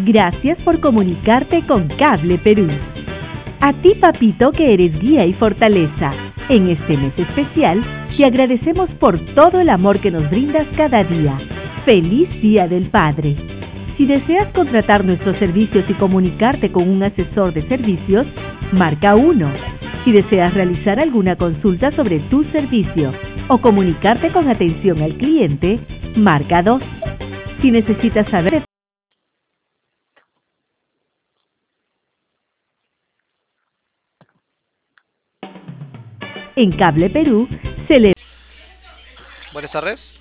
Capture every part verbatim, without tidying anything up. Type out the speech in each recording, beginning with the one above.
Gracias por comunicarte con Cable Perú. A ti, papito, que eres guía y fortaleza. En este mes especial, te agradecemos por todo el amor que nos brindas cada día. ¡Feliz Día del Padre! Si deseas contratar nuestros servicios y comunicarte con un asesor de servicios, marca uno. Si deseas realizar alguna consulta sobre tu servicio o comunicarte con atención al cliente, marca dos. Si necesitas saber... En Cable Perú se le... Buenas tardes.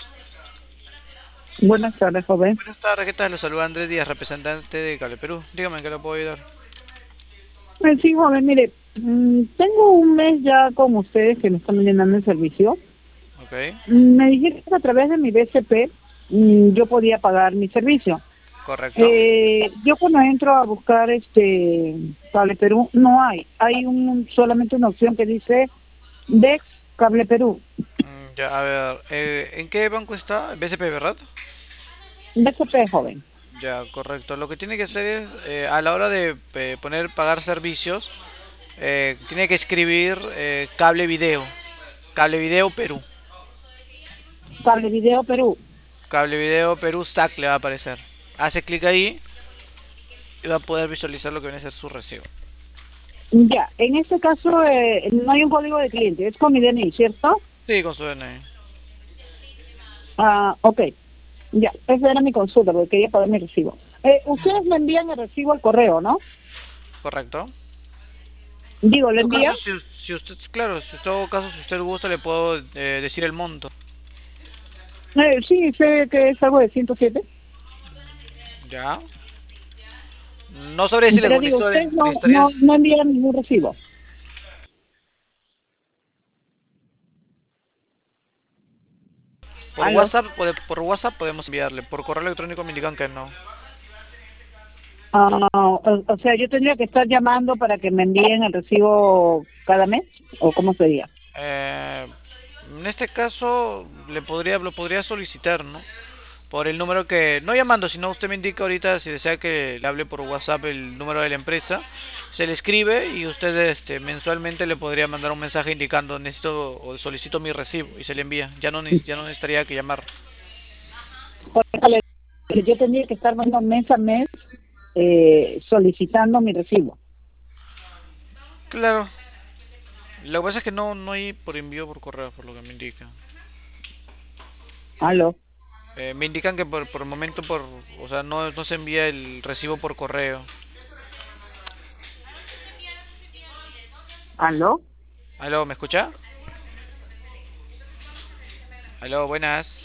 Buenas tardes, joven. Buenas tardes, ¿qué tal? Los saluda Andrés Díaz, representante de Cable Perú. Dígame en qué le puedo ayudar. Eh, Sí, joven, mire, mm, tengo un mes ya con ustedes que me están brindando el servicio. Ok, Mm, Me dijeron que a través de mi B C P mm, yo podía pagar mi servicio. correcto. Eh, yo cuando entro a buscar este Cable Perú, no hay. Hay un solamente una opción que dice Dex Cable Perú. Mm, ya, a ver, eh, ¿en qué banco está? B C P, ¿verdad? B C P, joven. Ya, correcto. Lo que tiene que hacer es, eh, a la hora de eh, poner pagar servicios, eh, tiene que escribir eh, cable video. Cable video Perú. Cable Video Perú. Cable video Perú S A C le va a aparecer. Hace clic ahí y va a poder visualizar lo que viene a ser su recibo. Ya, en este caso eh, no hay un código de cliente, es con mi D N I, ¿cierto? Sí, con su D N I. Ah, ok. Ya, esa era mi consulta, porque quería pagar mi recibo. Eh, ustedes me envían el recibo al correo, ¿no? Correcto. Digo, En ¿lo todo caso, envían? si, si usted, claro, si en todo caso, si usted gusta, le puedo eh, decir el monto. Eh, sí, sé que es algo de ciento siete. Ya. No sabría si le Pero digo, necesitaría, ustedes no, no, necesitarías no envían ningún recibo. por ¿Aló? WhatsApp, pode- por WhatsApp podemos enviarle, por correo electrónico me indican que no. Ah, o, o sea, yo tendría que estar llamando para que me envíen el recibo cada mes, ¿o cómo sería? Eh, en este caso le podría, lo podría solicitar, ¿no? Por el número que, no llamando, sino usted me indica ahorita si desea que le hable por WhatsApp el número de la empresa, se le escribe y usted este, mensualmente le podría mandar un mensaje indicando necesito o solicito mi recibo y se le envía. Ya no, neces- ya no necesitaría que llamar. Por eso le- yo tendría que estar mandando mes a mes eh, solicitando mi recibo. Claro, lo que pasa es que no, no hay por envío por correo, por lo que me indica. ¿Aló? Eh, me indican que por, por el momento, por, o sea, no, no se envía el recibo por correo. ¿Aló? ¿Aló, me escucha? Aló, buenas.